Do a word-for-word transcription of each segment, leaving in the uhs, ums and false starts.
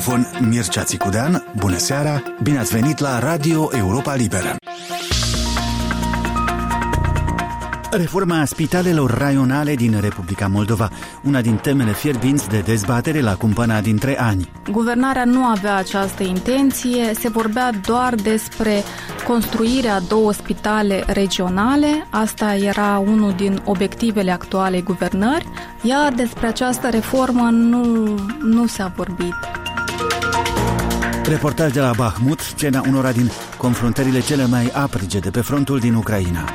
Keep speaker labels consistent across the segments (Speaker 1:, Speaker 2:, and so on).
Speaker 1: microfon Mircea Țicudean. Bună seara, bine ați venit la Radio Europa Liberă. Reforma spitalelor raionale din Republica Moldova, una din temele fierbinți de dezbatere la Cumpăna dintre ani.
Speaker 2: Guvernarea nu avea această intenție, se vorbea doar despre construirea două spitale regionale, asta era unul din obiectivele actualei guvernări, iar despre această reformă nu, nu s-a vorbit.
Speaker 1: Reportaj de la Bahmut, scena unora din confruntările cele mai aprige de pe frontul din Ucraina.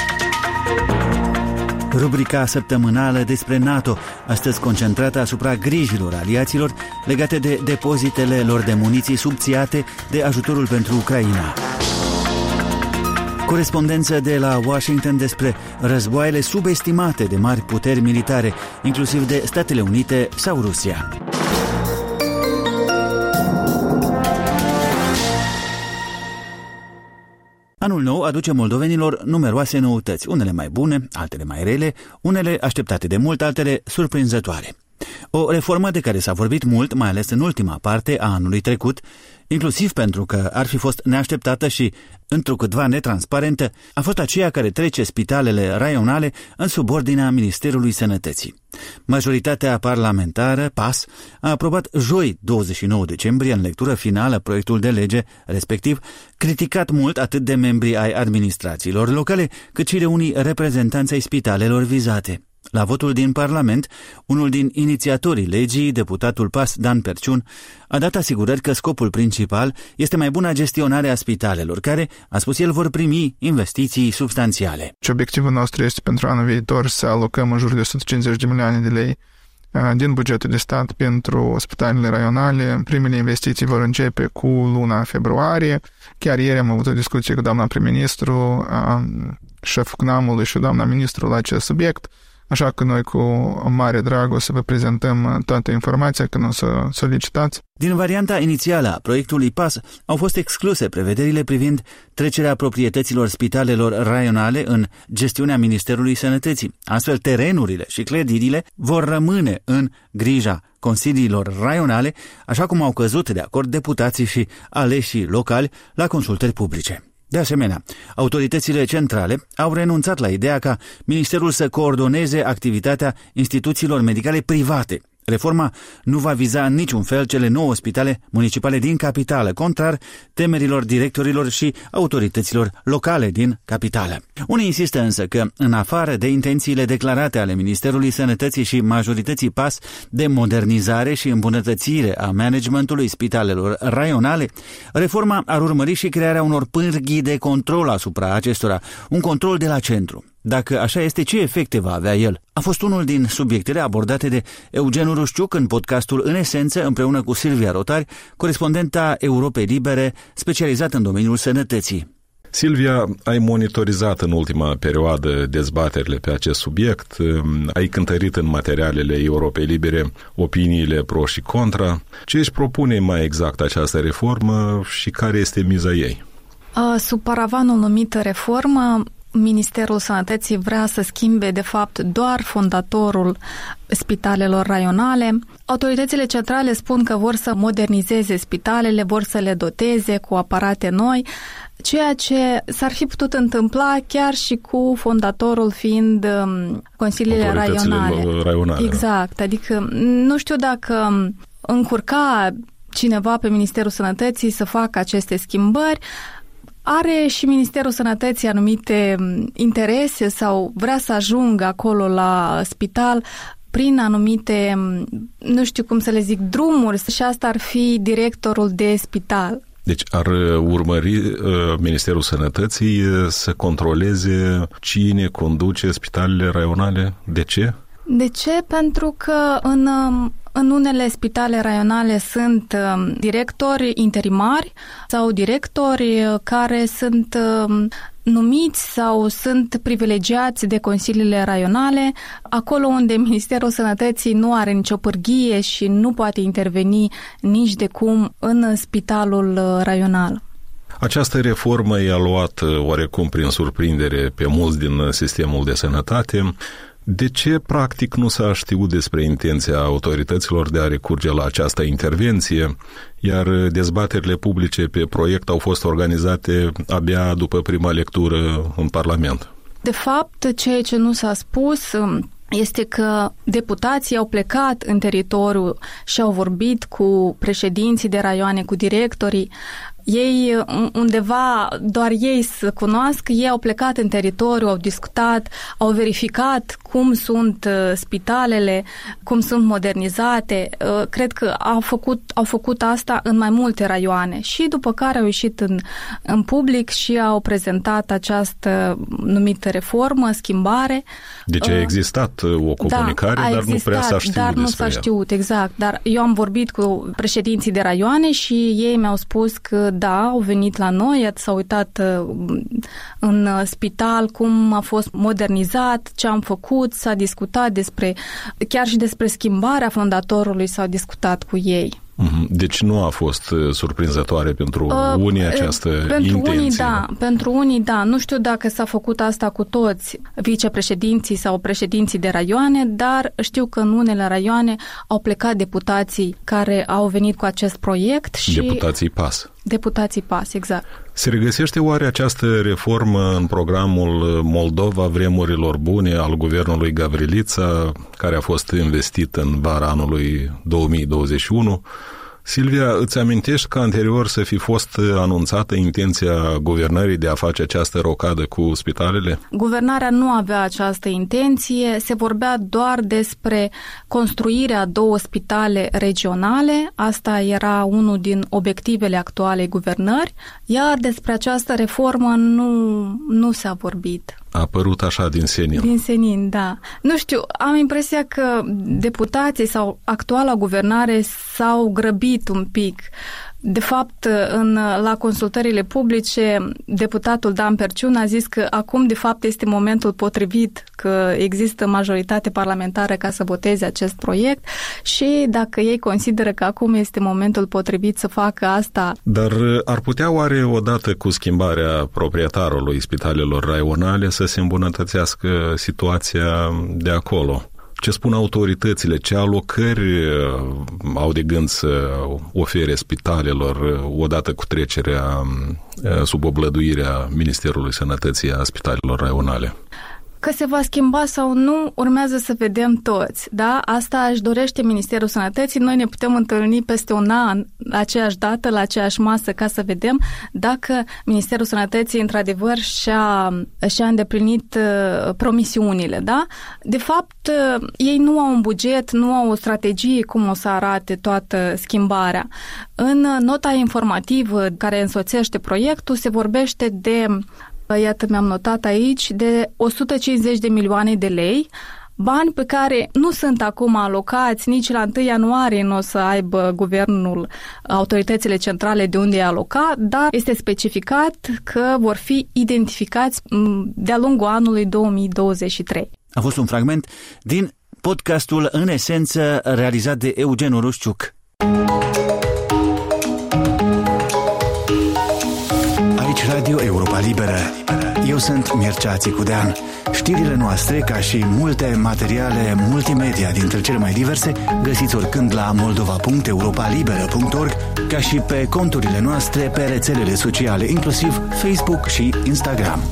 Speaker 1: Rubrica săptămânală despre NATO, astăzi concentrată asupra grijilor aliaților legate de depozitele lor de muniții subțiate de ajutorul pentru Ucraina. Corespondență de la Washington despre războaiele subestimate de mari puteri militare, inclusiv de Statele Unite sau Rusia. Anul nou aduce moldovenilor numeroase noutăți, unele mai bune, altele mai rele, unele așteptate de mult, altele surprinzătoare. O reformă de care s-a vorbit mult, mai ales în ultima parte a anului trecut, inclusiv pentru că ar fi fost neașteptată și întrucâtva netransparentă, a fost aceea care trece spitalele raionale în subordinea Ministerului Sănătății. Majoritatea parlamentară, P A S, a aprobat joi douăzeci și nouă decembrie în lectură finală proiectul de lege, respectiv criticat mult atât de membrii ai administrațiilor locale, cât și de unii reprezentanți ai spitalelor vizate. La votul din Parlament, unul din inițiatorii legii, deputatul P A S Dan Perciun, a dat asigurări că scopul principal este mai bună gestionare a spitalelor, care, a spus el, vor primi investiții substanțiale.
Speaker 3: Obiectivul nostru este pentru anul viitor să alocăm în jur de o sută cincizeci de milioane de lei din bugetul de stat pentru spitalele raionale. Primele investiții vor începe cu luna februarie. Chiar ieri am avut o discuție cu doamna prim-ministru, șeful C N A M-ului și doamna ministru la acest subiect. Așa că noi cu mare drag o să vă prezentăm toată informația când o să solicitați.
Speaker 1: Din varianta inițială a proiectului P A S au fost excluse prevederile privind trecerea proprietăților spitalelor raionale în gestiunea Ministerului Sănătății. Astfel, terenurile și clădirile vor rămâne în grija consiliilor raionale, așa cum au căzut de acord deputații și aleșii locali la consultări publice. De asemenea, autoritățile centrale au renunțat la ideea ca Ministerul să coordoneze activitatea instituțiilor medicale private. Reforma nu va viza în niciun fel cele nouă spitale municipale din capitală, contrar temerilor directorilor și autorităților locale din capitală. Unii insistă însă că, în afară de intențiile declarate ale Ministerului Sănătății și majorității P A S de modernizare și îmbunătățire a managementului spitalelor raionale, reforma ar urmări și crearea unor pârghii de control asupra acestora, un control de la centru. Dacă așa este, ce efecte va avea el? A fost unul din subiectele abordate de Eugen Rușciuc în podcastul În Esență, împreună cu Silvia Rotari, corespondenta Europei Libere, specializată în domeniul sănătății.
Speaker 4: Silvia, ai monitorizat în ultima perioadă dezbaterile pe acest subiect, ai cântărit în materialele Europei Libere opiniile pro și contra. Ce își propune mai exact această reformă și care este miza ei?
Speaker 2: Sub paravanul numit reformă, Ministerul Sănătății vrea să schimbe, de fapt, doar fondatorul spitalelor raionale. Autoritățile centrale spun că vor să modernizeze spitalele, vor să le doteze cu aparate noi, ceea ce s-ar fi putut întâmpla chiar și cu fondatorul fiind consiliile raionale.
Speaker 4: raionale.
Speaker 2: Exact, adică nu știu dacă încurca cineva pe Ministerul Sănătății să facă aceste schimbări. Are și Ministerul Sănătății anumite interese sau vrea să ajungă acolo la spital prin anumite, nu știu cum să le zic, drumuri, și asta ar fi directorul de spital.
Speaker 4: Deci ar urmări uh, Ministerul Sănătății să controleze cine conduce spitalele raionale. De ce?
Speaker 2: De ce? Pentru că în... În unele spitale raionale sunt directori interimari sau directori care sunt numiți sau sunt privilegiați de consiliile raionale, acolo unde Ministerul Sănătății nu are nicio pârghie și nu poate interveni nici de cum în spitalul raional.
Speaker 4: Această reformă i-a luat oarecum prin surprindere pe mulți din sistemul de sănătate. De ce, practic, nu s-a știut despre intenția autorităților de a recurge la această intervenție, iar dezbaterile publice pe proiect au fost organizate abia după prima lectură în Parlament?
Speaker 2: De fapt, ceea ce nu s-a spus este că deputații au plecat în teritoriu și au vorbit cu președinții de raioane, cu directorii. Ei, undeva, doar ei să cunoască, ei au plecat în teritoriu, au discutat, au verificat cum sunt spitalele, cum sunt modernizate. Cred că au făcut, au făcut asta în mai multe raioane și după care au ieșit în, în public și au prezentat această numită reformă, schimbare.
Speaker 4: Deci a existat o comunicare,
Speaker 2: da,
Speaker 4: dar
Speaker 2: existat,
Speaker 4: nu prea s-a știut
Speaker 2: dar nu
Speaker 4: despre
Speaker 2: s-a
Speaker 4: ea.
Speaker 2: știut, exact. Dar eu am vorbit cu președinții de raioane și ei mi-au spus că da, au venit la noi, s-au uitat în spital cum a fost modernizat, ce am făcut, s-a discutat despre, chiar și despre schimbarea fondatorului s-a discutat cu ei.
Speaker 4: Deci nu a fost surprinzătoare pentru uh, unii această
Speaker 2: pentru
Speaker 4: intenție.
Speaker 2: Unii, da, pentru unii, da. Nu știu dacă s-a făcut asta cu toți vicepreședinții sau președinții de raioane, dar știu că în unele raioane au plecat deputații care au venit cu acest proiect și...
Speaker 4: Deputații P A S.
Speaker 2: Deputații P A S, exact.
Speaker 4: Se regăsește oare această reformă în programul Moldova vremurilor bune al guvernului Gavrilița, care a fost investit în vara anului două mii douăzeci și unu? Silvia, îți amintești că anterior să fi fost anunțată intenția guvernării de a face această rocadă cu spitalele?
Speaker 2: Guvernarea nu avea această intenție, se vorbea doar despre construirea două spitale regionale, asta era unul din obiectivele actualei guvernări, iar despre această reformă nu, nu s-a vorbit.
Speaker 4: A apărut așa din senin.
Speaker 2: Din senin, da. Nu știu, am impresia că deputații sau actuala guvernare s-au grăbit un pic. De fapt, în, la consultările publice, deputatul Dan Perciun a zis că acum, de fapt, este momentul potrivit, că există majoritate parlamentară ca să voteze acest proiect și dacă ei consideră că acum este momentul potrivit să facă asta...
Speaker 4: Dar ar putea oare odată cu schimbarea proprietarului spitalelor raionale să se îmbunătățească situația de acolo? Ce spun autoritățile? Ce alocări au de gând să ofere spitalelor odată cu trecerea sub oblăduirea Ministerului Sănătății a spitalelor raionale?
Speaker 2: Că se va schimba sau nu, urmează să vedem toți, da? Asta își dorește Ministerul Sănătății. Noi ne putem întâlni peste un an, la aceeași dată, la aceeași masă, ca să vedem dacă Ministerul Sănătății, într-adevăr, și-a, și-a îndeplinit uh, promisiunile, da? De fapt, uh, ei nu au un buget, nu au o strategie cum o să arate toată schimbarea. În nota informativă care însoțește proiectul se vorbește de... Iată, mi-am notat aici, de o sută cincizeci de milioane de lei, bani pe care nu sunt acum alocați, nici la întâi ianuarie nu o să aibă guvernul, autoritățile centrale de unde e alocat, dar este specificat că vor fi identificați de-a lungul anului două mii douăzeci și trei.
Speaker 1: A fost un fragment din podcastul În Esență, realizat de Eugen Urușciuc. Aici Radio Europa Liberă. Eu sunt Mircea Țicudean. Știrile noastre, ca și multe materiale multimedia dintre cele mai diverse, găsiți oricând la moldova punct europa liberă punct org, ca și pe conturile noastre pe rețelele sociale, inclusiv Facebook și Instagram.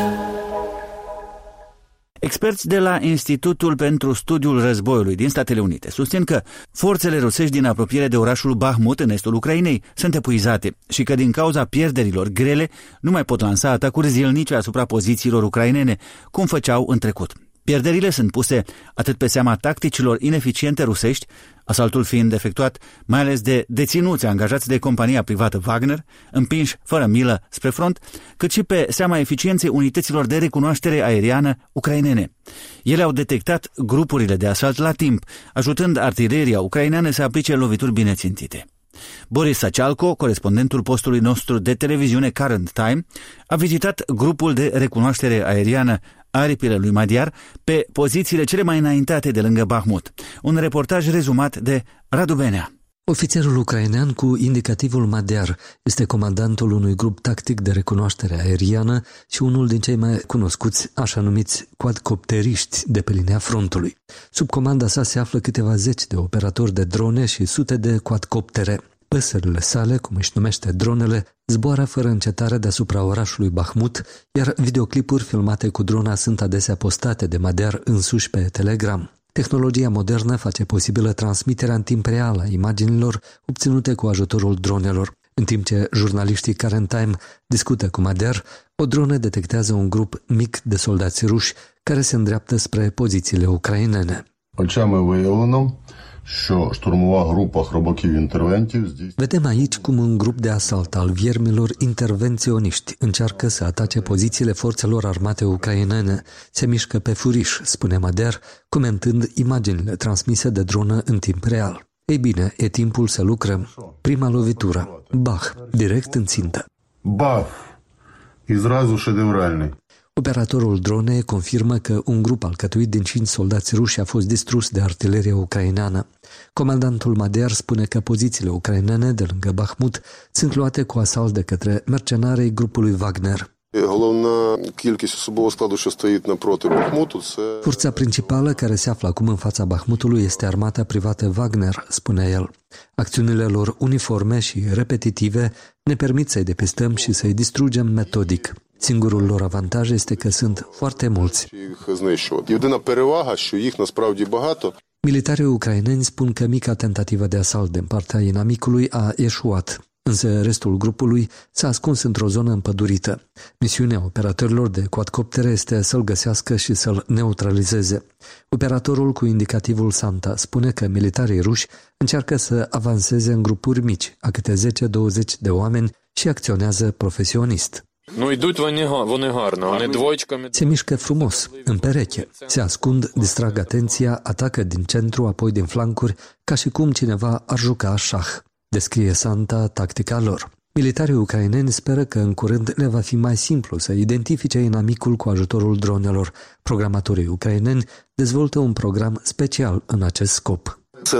Speaker 1: Experți de la Institutul pentru Studiul Războiului din Statele Unite susțin că forțele rusești din apropiere de orașul Bahmut, în estul Ucrainei, sunt epuizate și că din cauza pierderilor grele nu mai pot lansa atacuri zilnice asupra pozițiilor ucrainene, cum făceau în trecut. Pierderile sunt puse atât pe seama tacticilor ineficiente rusești, asaltul fiind efectuat mai ales de deținuți angajați de compania privată Wagner, împinși fără milă spre front, cât și pe seama eficienței unităților de recunoaștere aeriană ucrainene. Ele au detectat grupurile de asalt la timp, ajutând artileria ucraineană să aplice lovituri bine țintite. Boris Sacealco, corespondentul postului nostru de televiziune Current Time, a vizitat grupul de recunoaștere aeriană Aripile lui Madiar pe pozițiile cele mai înaintate de lângă Bahmut. Un reportaj rezumat de Radu Benea.
Speaker 5: Ofițerul ucrainean cu indicativul Madear este comandantul unui grup tactic de recunoaștere aeriană și unul din cei mai cunoscuți, așa numiți quadcopteriști de pe linia frontului. Sub comanda sa se află câteva zeci de operatori de drone și sute de quadcoptere. Păsările sale, cum își numește dronele, zboară fără încetare deasupra orașului Bahmut, iar videoclipuri filmate cu drona sunt adesea postate de Madear însuși pe Telegram. Tehnologia modernă face posibilă transmiterea în timp real a imaginilor obținute cu ajutorul dronelor. În timp ce jurnaliștii Current Time discută cu Madear, o dronă detectează un grup mic de soldați ruși care se îndreaptă spre pozițiile ucrainene. Vedem aici cum un grup de asalt al viermilor intervenționiști încearcă să atace pozițiile forțelor armate ucrainene. Se mișcă pe furiș, spune Madear, comentând imaginile transmise de dronă în timp real. Ei bine, e timpul să lucrăm. Prima lovitură. Bach, direct în țintă.
Speaker 6: Bach, izrazul ședevralnic.
Speaker 5: Operatorul dronei confirmă că un grup alcătuit din cinci soldați ruși a fost distrus de artilerie ucraineană. Comandantul Madear spune că pozițiile ucrainene de lângă Bahmut sunt luate cu asalt de către mercenarii grupului Wagner. Forța principală care se află acum în fața Bahmutului este armata privată Wagner, spune el. Acțiunile lor uniforme și repetitive ne permit să-i depistăm și să-i distrugem metodic. Singurul lor avantaj este că sunt foarte mulți. Militarii ucraineni spun că mica tentativă de asalt din partea inamicului a eșuat, însă restul grupului s-a ascuns într-o zonă împădurită. Misiunea operatorilor de quadcoptere este să-l găsească și să-l neutralizeze. Operatorul cu indicativul Santa spune că militarii ruși încearcă să avanseze în grupuri mici, a câte zece douăzeci de oameni, și acționează profesionist. Se mișcă frumos, în pereche, se ascund, distrag atenția, atacă din centru, apoi din flancuri, ca și cum cineva ar juca șah. Descrie Santa tactica lor. Militarii ucraineni speră că în curând le va fi mai simplu să identifice inamicul cu ajutorul dronelor. Programatorii ucraineni dezvoltă un program special în acest scop.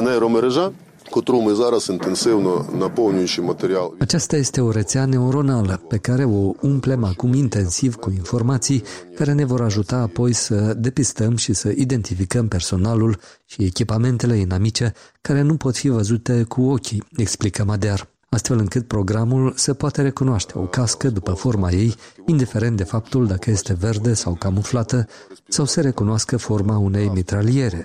Speaker 5: Aceasta este o rețea neuronală pe care o umplem acum intensiv cu informații care ne vor ajuta apoi să depistăm și să identificăm personalul și echipamentele inamice care nu pot fi văzute cu ochii, explică Madear, astfel încât programul să poate recunoaște o cască după forma ei, indiferent de faptul dacă este verde sau camuflată, sau să recunoască forma unei mitraliere.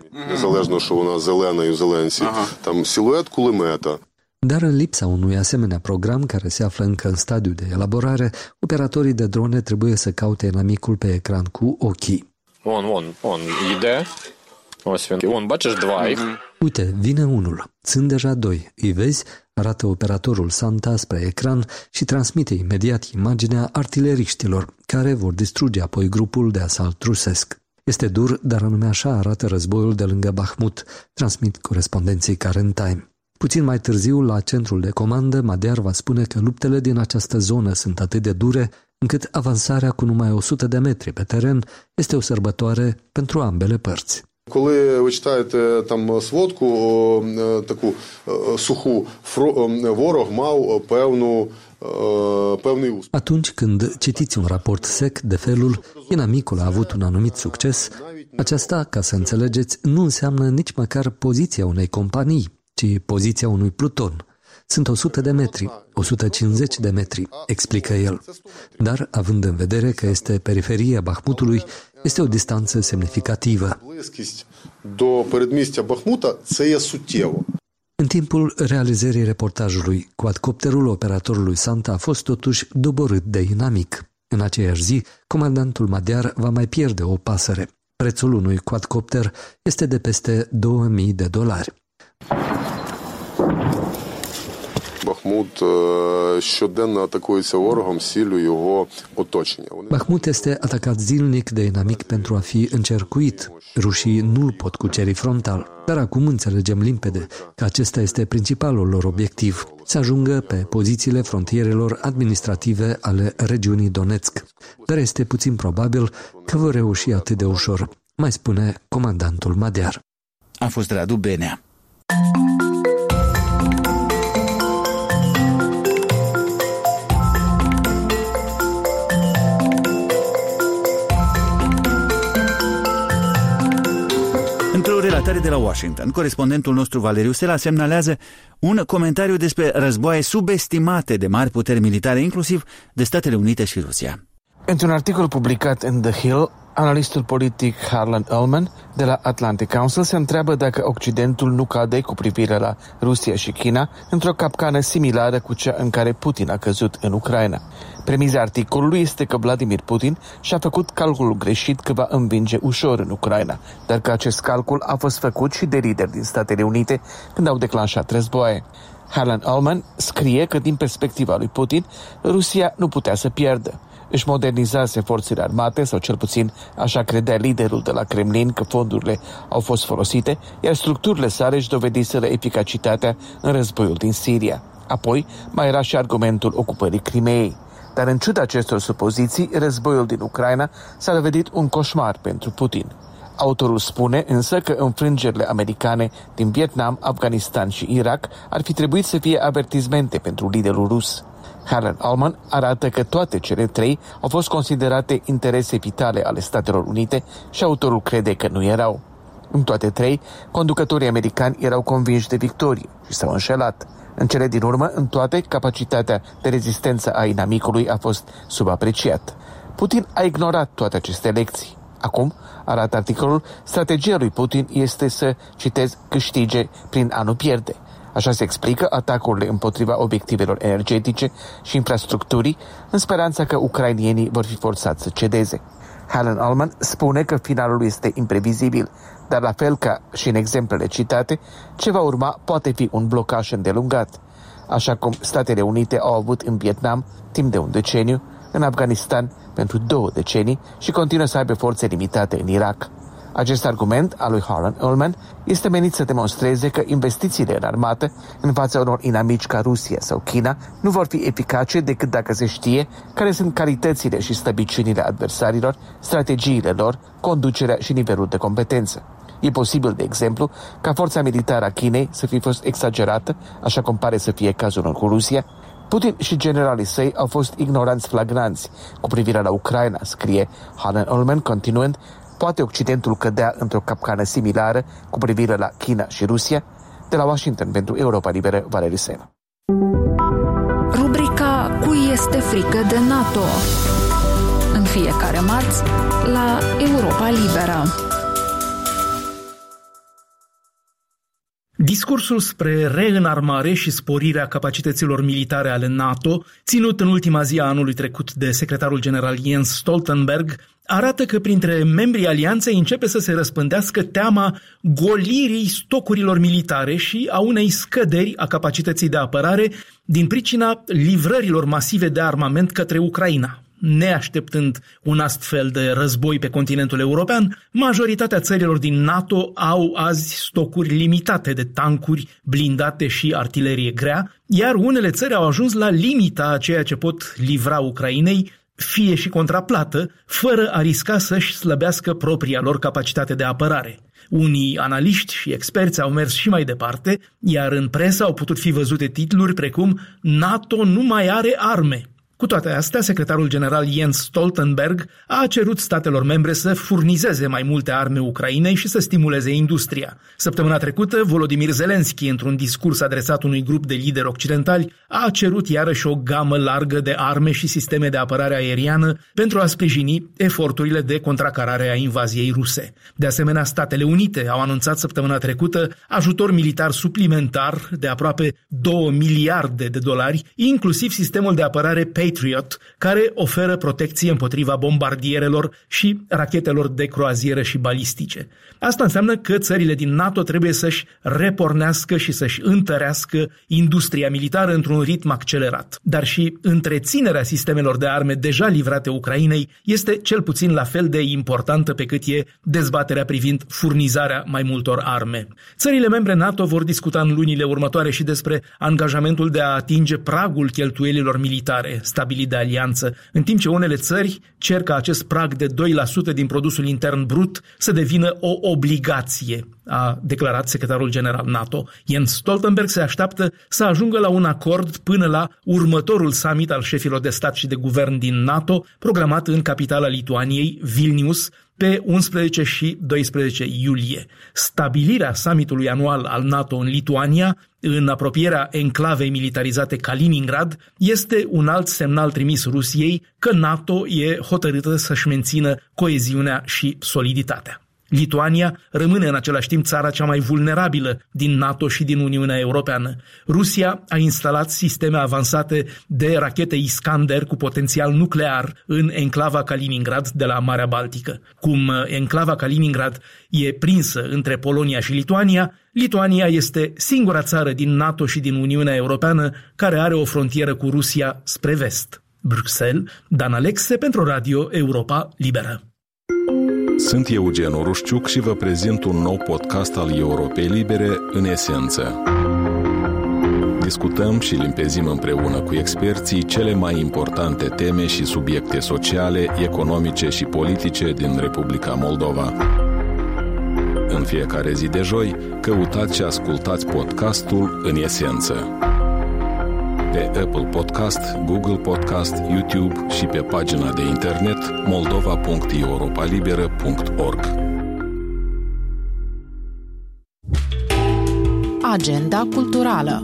Speaker 5: Dar în lipsa unui asemenea program care se află încă în stadiu de elaborare, operatorii de drone trebuie să caute inamicul pe ecran cu ochii.
Speaker 7: On, on, on, ide. On, bacisz dwa ich.
Speaker 5: Uite, vine unul. Sunt deja doi. Îi vezi? Arată operatorul Santa spre ecran și transmite imediat imaginea artileriștilor, care vor distruge apoi grupul de asalt rusesc. Este dur, dar anume așa arată războiul de lângă Bahmut, transmit corespondenții Current Time. Puțin mai târziu, la centrul de comandă, Madear va spune că luptele din această zonă sunt atât de dure, încât avansarea cu numai o sută de metri pe teren este o sărbătoare pentru ambele părți.
Speaker 6: Коли ви читаєте там сводку таку суху, ворог мав певну pevnii uspeh.
Speaker 5: Atunci când citiți un raport sec de felul inamicul a avut un anumit succes, aceasta, ca să înțelegeți, nu înseamnă nici măcar poziția unei companii, ci poziția unui pluton. Sunt o sută de metri, o sută cincizeci de metri, explică el. Dar, având în vedere că este periferia Bahmutului, este o distanță semnificativă. În timpul realizării reportajului, quadcopterul operatorului Santa a fost totuși doborât de inamic. În aceeași zi, comandantul Madear va mai pierde o pasăre. Prețul unui quadcopter este de peste două mii de dolari.
Speaker 6: Бахмут щоденно атакується ворогом з ціллю його оточення.
Speaker 5: Bahmut este atacat zilnic de inamic pentru a fi încercuit. Rușii nu-l pot cuceri frontal, dar acum înțelegem limpede că acesta este principalul lor obiectiv, să ajungă pe pozițiile frontierelor administrative ale regiunii Donetsk. Dar este puțin probabil că vor reuși atât de ușor, mai spune comandantul Madear.
Speaker 1: A fost Radu Benea. Într-o relatare de la Washington, corespondentul nostru Valeriu Sela semnalează un comentariu despre războaie subestimate de mari puteri militare, inclusiv de Statele Unite și Rusia.
Speaker 8: Într-un articol publicat în The Hill, analistul politic Harlan Ullman de la Atlantic Council se întreabă dacă Occidentul nu cade cu privire la Rusia și China într-o capcană similară cu cea în care Putin a căzut în Ucraina. Premiza articolului este că Vladimir Putin și-a făcut calculul greșit că va învinge ușor în Ucraina, dar că acest calcul a fost făcut și de lideri din Statele Unite când au declanșat războaie. Harlan Ullman scrie că din perspectiva lui Putin, Rusia nu putea să pierdă. Își modernizase forțele armate, sau cel puțin așa credea liderul de la Kremlin că fondurile au fost folosite, iar structurile sale își dovediseră eficacitatea în războiul din Siria. Apoi mai era și argumentul ocupării Crimeei. Dar în ciuda acestor supoziții, războiul din Ucraina s-a dovedit un coșmar pentru Putin. Autorul spune însă că înfrângerile americane din Vietnam, Afganistan și Irak ar fi trebuit să fie avertizmente pentru liderul rus. Harlan Ullman arată că toate cele trei au fost considerate interese vitale ale Statelor Unite și autorul crede că nu erau. În toate trei, conducătorii americani erau convinși de victorie și s-au înșelat. În cele din urmă, în toate, capacitatea de rezistență a inamicului a fost subapreciată. Putin a ignorat toate aceste lecții. Acum, arată articolul, strategia lui Putin este să, citez, câștige prin a nu pierde. Așa se explică atacurile împotriva obiectivelor energetice și infrastructurii, în speranța că ucrainienii vor fi forțați să cedeze. Harlan Ullman spune că finalul este imprevizibil, dar la fel ca și în exemplele citate, ce va urma poate fi un blocaj îndelungat, așa cum Statele Unite au avut în Vietnam timp de un deceniu, în Afganistan pentru două decenii și continuă să aibă forțe limitate în Irak. Acest argument al lui Harlan Ullman este menit să demonstreze că investițiile în armată în fața unor inamici ca Rusia sau China nu vor fi eficace decât dacă se știe care sunt calitățile și slăbiciunile adversarilor, strategiile lor, conducerea și nivelul de competență. E posibil, de exemplu, ca forța militară a Chinei să fi fost exagerată, așa cum pare să fie cazul cu Rusia. Putin și generalii săi au fost ignoranți flagranți cu privire la Ucraina, scrie Harlan Ullman, continuând, poate Occidentul cădea într-o capcană similară cu privire la China și Rusia? De la Washington pentru Europa Liberă, Valeriu Sela.
Speaker 9: Rubrica Cui este frică de NATO? În fiecare marți la Europa Liberă.
Speaker 10: Discursul spre reînarmare și sporirea capacităților militare ale NATO, ținut în ultima zi a anului trecut de secretarul general Jens Stoltenberg, arată că printre membrii alianței începe să se răspândească teama golirii stocurilor militare și a unei scăderi a capacității de apărare din pricina livrărilor masive de armament către Ucraina. Neașteptând un astfel de război pe continentul european, majoritatea țărilor din NATO au azi stocuri limitate de tancuri, blindate și artilerie grea, iar unele țări au ajuns la limita a ceea ce pot livra Ucrainei, fie și contraplată, fără a risca să-și slăbească propria lor capacitate de apărare. Unii analiști și experți au mers și mai departe, iar în presă au putut fi văzute titluri precum NATO nu mai are arme. Cu toate astea, secretarul general Jens Stoltenberg a cerut statelor membre să furnizeze mai multe arme Ucrainei și să stimuleze industria. Săptămâna trecută, Volodymyr Zelensky, într-un discurs adresat unui grup de lideri occidentali, a cerut iarăși o gamă largă de arme și sisteme de apărare aeriană pentru a sprijini eforturile de contracarare a invaziei ruse. De asemenea, Statele Unite au anunțat săptămâna trecută ajutor militar suplimentar de aproape două miliarde de dolari, inclusiv sistemul de apărare Patriot, care oferă protecție împotriva bombardierelor și rachetelor de croazieră și balistice. Asta înseamnă că țările din NATO trebuie să-și repornească și să-și întărească industria militară într-un ritm accelerat. Dar și întreținerea sistemelor de arme deja livrate Ucrainei este cel puțin la fel de importantă pe cât e dezbaterea privind furnizarea mai multor arme. Țările membre NATO vor discuta în lunile următoare și despre angajamentul de a atinge pragul cheltuielilor militare stabilit de alianță, în timp ce unele țări cer ca acest prag de doi la sută din produsul intern brut să devină o obligație, a declarat secretarul general NATO. Jens Stoltenberg se așteaptă să ajungă la un acord până la următorul summit al șefilor de stat și de guvern din NATO, programat în capitala Lituaniei, Vilnius, pe unsprezece și doisprezece iulie. Stabilirea summitului anual al NATO în Lituania, în apropierea enclavei militarizate Kaliningrad, este un alt semnal trimis Rusiei că NATO e hotărâtă să-și mențină coeziunea și soliditatea. Lituania rămâne în același timp țara cea mai vulnerabilă din NATO și din Uniunea Europeană. Rusia a instalat sisteme avansate de rachete Iskander cu potențial nuclear în enclava Kaliningrad de la Marea Baltică. Cum enclava Kaliningrad e prinsă între Polonia și Lituania, Lituania este singura țară din NATO și din Uniunea Europeană care are o frontieră cu Rusia spre vest. Bruxelles, Dan Alexe pentru Radio Europa Liberă.
Speaker 4: Sunt Eugen Orușciuc și vă prezint un nou podcast al Europei Libere, În esență. Discutăm și limpezim împreună cu experții cele mai importante teme și subiecte sociale, economice și politice din Republica Moldova. În fiecare zi de joi, căutați și ascultați podcastul În esență. Pe Apple Podcast, Google Podcast, YouTube și pe pagina de internet moldova punct europalibera punct org.
Speaker 11: Agenda culturală.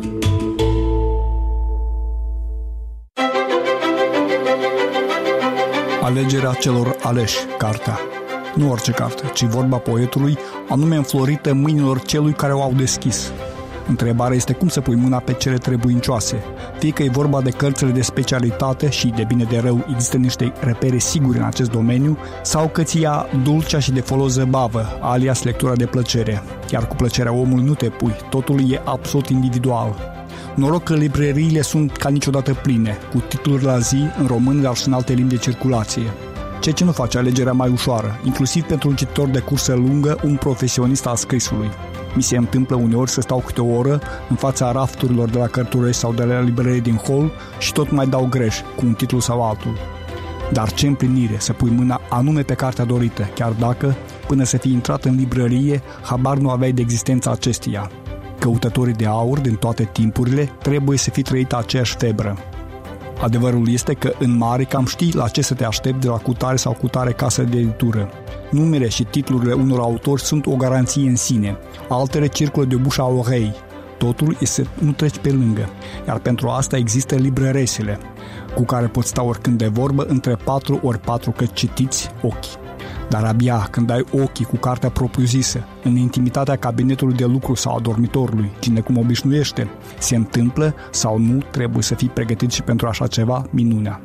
Speaker 12: Alegerea celor aleși, cartea. Nu orice carte, ci vorba poetului, anume înflorită mâinilor celui care o au deschis. Întrebarea este cum să pui mâna pe cele trebuincioase. Fie că e vorba de cărțile de specialitate și, de bine de rău, există niște repere sigure în acest domeniu, sau că ți ia dulcea și de folos zăbavă, alias lectura de plăcere. Chiar cu plăcerea omului nu te pui, totul e absolut individual. Noroc că librăriile sunt ca niciodată pline, cu titluri la zi, în română, dar și în alte limbi de circulație. Ceea ce nu face alegerea mai ușoară, inclusiv pentru un cititor de cursă lungă, un profesionist al scrisului. Mi se întâmplă uneori să stau câte o oră în fața rafturilor de la cărturești sau de la librărie din hol și tot mai dau greș cu un titlu sau altul. Dar ce împlinire să pui mâna anume pe cartea dorită, chiar dacă, până să fii intrat în librărie, habar nu aveai de existența acesteia. Căutătorii de aur din toate timpurile trebuie să fi trăit aceeași febră. Adevărul este că în mare cam știi la ce să te aștepți de la cutare sau cutare casă de editură. Numele și titlurile unor autori sunt o garanție în sine, altele circulă de bușa orei. Totul este să nu treci pe lângă, iar pentru asta există librăresele, cu care poți sta oricând de vorbă între patru ori patru că citiți ochii. Dar abia când ai ochii cu cartea propriu-zisă, în intimitatea cabinetului de lucru sau a dormitorului, cine cum obișnuiește, se întâmplă sau nu trebuie să fii pregătit și pentru așa ceva, minunea.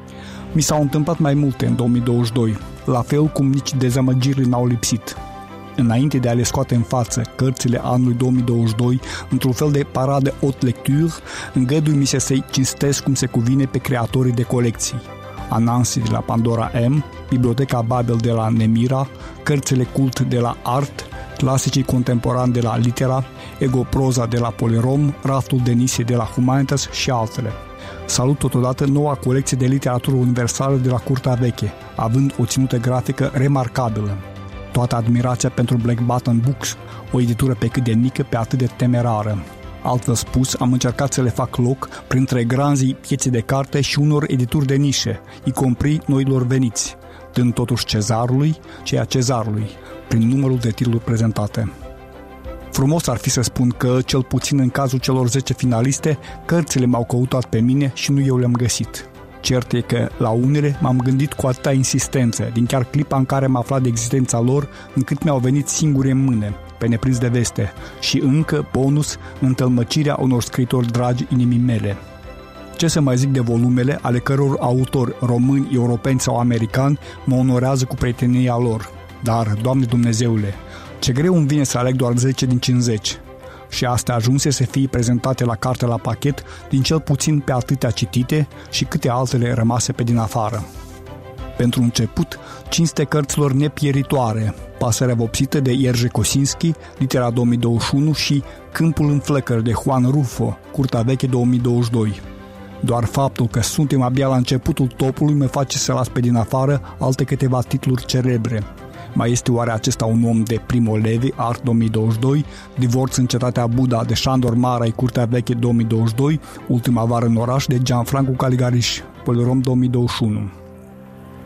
Speaker 12: Mi s-au întâmplat mai multe în două mii douăzeci și doi, la fel cum nici dezamăgirile n-au lipsit. Înainte de a le scoate în față cărțile anului două mii douăzeci și doi, într-un fel de paradă haute lecture, îngădui-mi se să-i cinstesc cum se cuvine pe creatorii de colecții. Anansi de la Pandora M, Biblioteca Babel de la Nemira, cărțile cult de la Art, clasicii contemporani de la Litera, Egoproza de la Polerom, Raftul Denise de la Humanitas și altele. Salut totodată noua colecție de literatură universală de la Curtea Veche, având o ținută grafică remarcabilă. Toată admirația pentru Black Button Books, o editură pe cât de mică, pe atât de temerară. Altfel spus, am încercat să le fac loc printre granzii piețe de carte și unor edituri de nișe, y compris noilor veniți, dând totuși cezarului ceea cezarului, prin numărul de titluri prezentate. Frumos ar fi să spun că, cel puțin în cazul celor zece finaliste, cărțile m-au căutat pe mine și nu eu le-am găsit. Cert e că, la unele, m-am gândit cu atâta insistență, din chiar clipa în care am aflat de existența lor, încât mi-au venit singure în mâne, pe neprins de veste, și încă, bonus, întâlmăcirea unor scriitori dragi inimii mele. Ce să mai zic de volumele ale căror autori români, europeni sau americani mă onorează cu prietenia lor. Dar, Doamne Dumnezeule, ce greu îmi vine să aleg doar zece din cincizeci. Și astea ajunse să fie prezentate la carte la pachet din cel puțin pe atâtea citite și câte altele rămase pe din afară. Pentru început, cinste cărților nepieritoare, Pasărea vopsită de Ierge Kosinski, Litera două mii douăzeci și unu și Câmpul în flăcări de Juan Rufo, Curtea Veche două mii douăzeci și doi. Doar faptul că suntem abia la începutul topului mă face să las pe din afară alte câteva titluri celebre. Mai este oare acesta un om de Primo Levi, Art două mii douăzeci și doi, Divorț în cetatea Buda de Șandor Marai, Curtea Veche două mii douăzeci și doi, Ultima vară în oraș de Gianfranco Caligariș, Polerom două mii douăzeci și unu.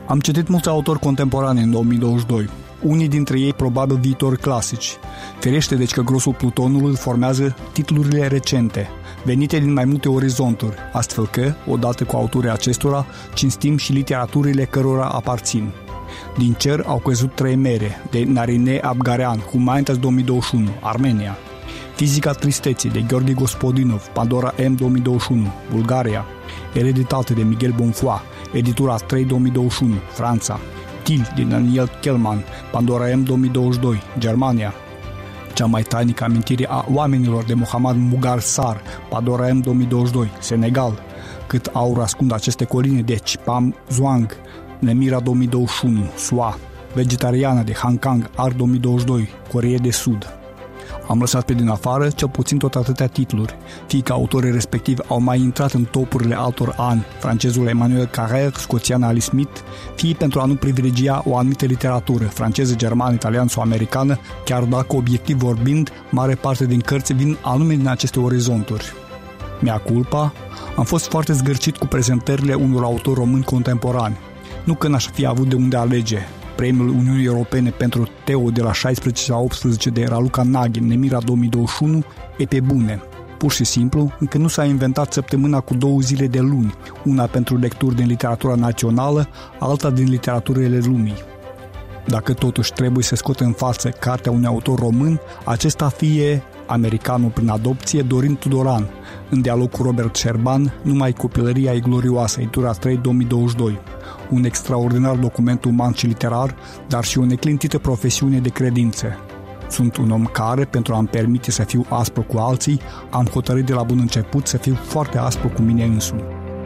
Speaker 12: Am citit mulți autori contemporani în două mii douăzeci și doi, unii dintre ei probabil viitori clasici. Ferește deci că grosul plutonului formează titlurile recente, venite din mai multe orizonturi, astfel că, odată cu autorii acestora, cinstim și literaturile cărora aparțin. Din cer au căzut trei mere, de Narine Abgarean, Humanitas două mii douăzeci și unu, Armenia. Fizica tristeții, de Gheorghe Gospodinov, Pandora M două mii douăzeci și unu, Bulgaria. Ereditate, de Miguel Bonfoy, Editura trei două mii douăzeci și unu, Franța. Til, de Daniel Kellman, Pandora M două mii douăzeci și doi, Germania. Cea mai tainică amintire a oamenilor, de Mohammad Mughar Sar, Pandora M două mii douăzeci și doi, Senegal. Cât aur ascund aceste coline, de Chipam Zhuang, Nemira două mii douăzeci și unu, S U A. Vegetariană, de Han Kang, Art două mii douăzeci și doi, Coreea de Sud. Am lăsat pe din afară cel puțin tot atâtea titluri, fie că autorii respectivi au mai intrat în topurile altor ani, francezul Emmanuel Carrère, scoțian Alice Smith, fie pentru a nu privilegia o anumită literatură, franceză, germană, italiană sau americană, chiar dacă, obiectiv vorbind, mare parte din cărți vin anume din aceste orizonturi. Mea culpa, am fost foarte zgârcit cu prezentările unor autori români contemporani. Nu că n-aș fi avut de unde alege. Premiul Uniunii Europene pentru Teo de la șaisprezece la optsprezece de Raluca Naghin, Nemira două mii douăzeci și unu, e pe bune. Pur și simplu, încă nu s-a inventat săptămâna cu două zile de luni, una pentru lecturi din literatura națională, alta din literaturile lumii. Dacă totuși trebuie să scot în față cartea unui autor român, acesta fie americanul prin adopție Dorin Tudoran, în dialog cu Robert Șerban, Numai copilăria e glorioasă, Editura trei două mii douăzeci și doi. Un extraordinar document uman și literar, dar și o neclintită profesiune de credință. Sunt un om care, pentru a-mi permite să fiu aspru cu alții, am hotărât de la bun început să fiu foarte aspru cu mine însumi.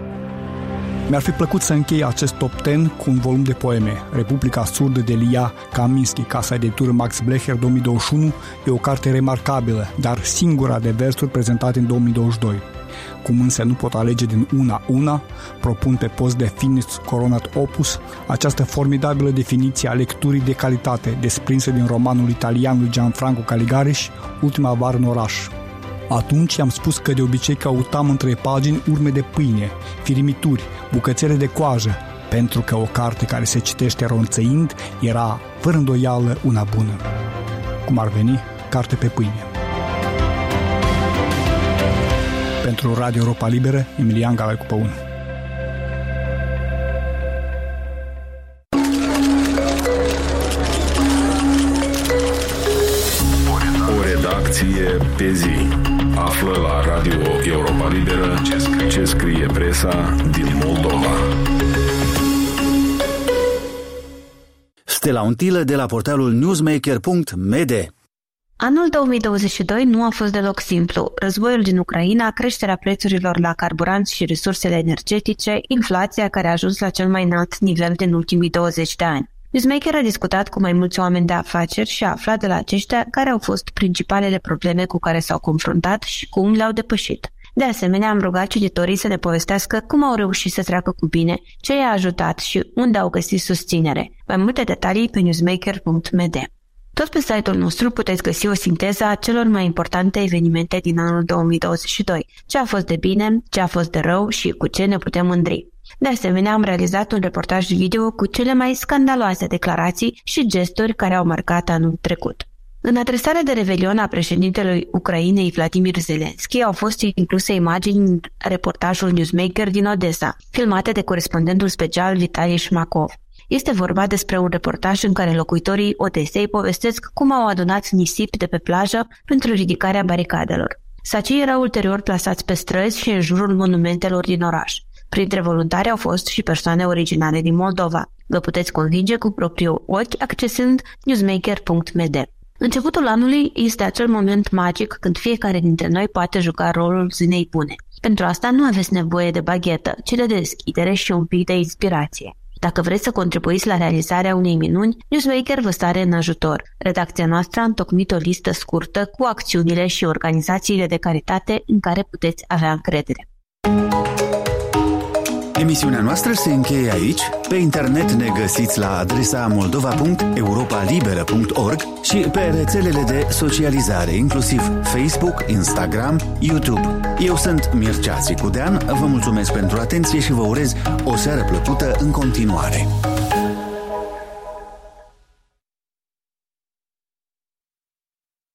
Speaker 12: Mi-ar fi plăcut să închei acest top zece cu un volum de poeme. Republica surdă, de Lia Kaminski, casa editură Max Blecher două mii douăzeci și unu, e o carte remarcabilă, dar singura de versuri prezentate în două mii douăzeci și doi. Cum însă nu pot alege din una una, propun pe post de finis coronat opus această formidabilă definiție a lecturii de calitate desprinsă din romanul italian lui Gianfranco Caligariș, Ultima vară în oraș. Atunci am spus că de obicei căutam între pagini urme de pâine, firimituri, bucățele de coajă, pentru că o carte care se citește ronțăind era, fără îndoială, una bună. Cum ar veni, carte pe pâine. Pentru Radio Europa Liberă, Emilian Galai cu Păun.
Speaker 4: O redacție pe zi. Află la Radio Europa Liberă ce scrie presa din Moldova.
Speaker 1: Stella Untilă de la portalul newsmaker punct m d.
Speaker 13: Anul două mii douăzeci și doi nu a fost deloc simplu. Războiul din Ucraina, creșterea prețurilor la carburanți și resursele energetice, inflația care a ajuns la cel mai înalt nivel din ultimii douăzeci de ani. Newsmaker a discutat cu mai mulți oameni de afaceri și a aflat de la aceștia care au fost principalele probleme cu care s-au confruntat și cum le-au depășit. De asemenea, am rugat cititorii să ne povestească cum au reușit să treacă cu bine, ce i-a ajutat și unde au găsit susținere. Mai multe detalii pe newsmaker punct m d. Tot pe site-ul nostru puteți găsi o sinteză a celor mai importante evenimente din anul două mii douăzeci și doi, ce a fost de bine, ce a fost de rău și cu ce ne putem mândri. De asemenea, am realizat un reportaj video cu cele mai scandaloase declarații și gesturi care au marcat anul trecut. În adresarea de revelion a președintelui Ucrainei Vladimir Zelensky au fost incluse imagini în reportajul Newsmaker din Odessa, filmate de corespondentul special Vitaly Shmakov. Este vorba despre un reportaj în care locuitorii Odesei povestesc cum au adunat nisip de pe plajă pentru ridicarea baricadelor. Sacii erau ulterior plasați pe străzi și în jurul monumentelor din oraș. Printre voluntari au fost și persoane originare din Moldova. Vă puteți convinge cu propriul ochi accesând newsmaker punct m d. Începutul anului este acel moment magic când fiecare dintre noi poate juca rolul zilei bune. Pentru asta nu aveți nevoie de baghetă, ci de deschidere și un pic de inspirație. Dacă vreți să contribuiți la realizarea unei minuni, Newsmaker vă stare în ajutor. Redacția noastră a întocmit o listă scurtă cu acțiunile și organizațiile de caritate în care puteți avea încredere.
Speaker 1: Emisiunea noastră se încheie aici. Pe internet ne găsiți la adresa moldova punct europa liberă punct org și pe rețelele de socializare, inclusiv Facebook, Instagram, YouTube. Eu sunt Mircea Țicudean, vă mulțumesc pentru atenție și vă urez o seară plăcută în continuare.